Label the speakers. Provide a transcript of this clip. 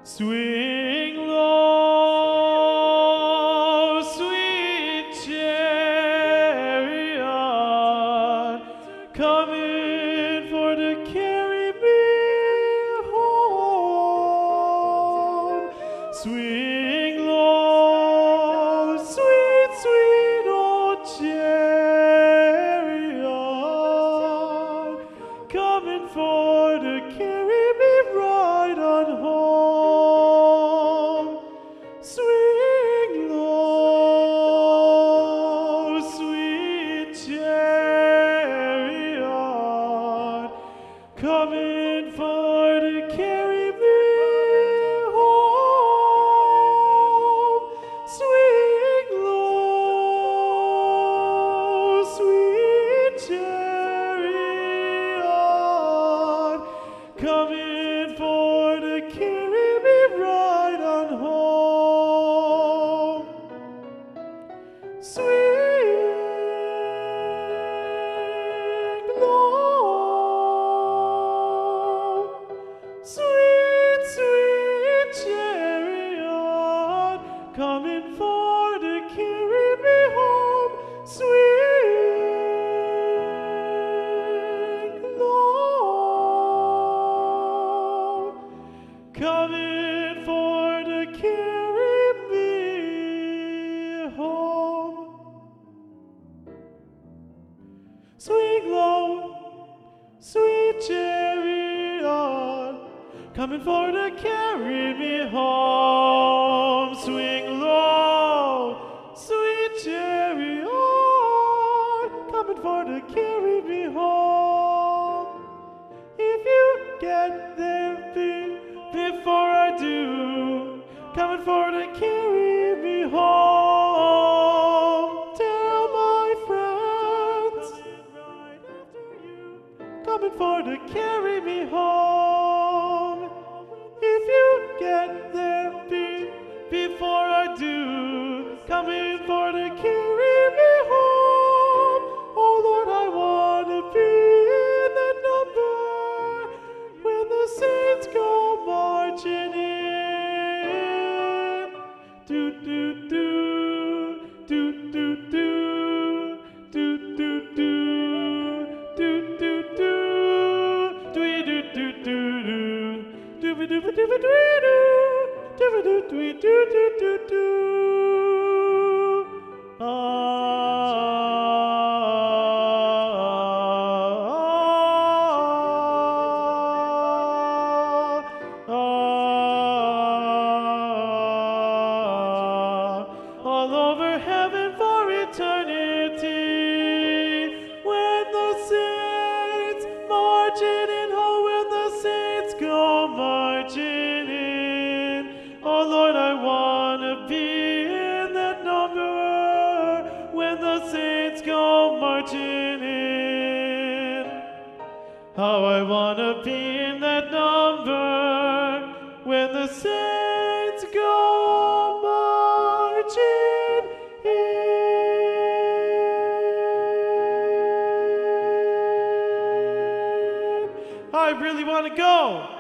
Speaker 1: Swing low, sweet chariot, coming for to carry me home. Swing low, sweet, sweet old chariot, coming for to carry me right on home. Swing low, sweet chariot, coming for to carry me home. Swing low, sweet chariot, coming for to carry me right on home. Swing low, sweet, sweet chariot, coming for to carry me home. Swing low, coming for to carry me home. Swing low, sweet chariot, coming for to carry me home. Swing low, sweet chariot, coming for to carry me home. If you get there before I do, coming for to carry me home. Tell my friends, coming for to carry me home. If you get there before I do, coming for to carry me home. Oh Lord, I want to be in that number when the saints go marching in. Do do do, do do do, do do do, do do do, do do do do, do do do do do, do do do do do. All over heaven for eternity, when the saints marching in, oh, when the saints go marching in. Oh Lord, I want to be in that number when the saints go marching in. How I want to be in that number when the saints go marching in. I really want to go.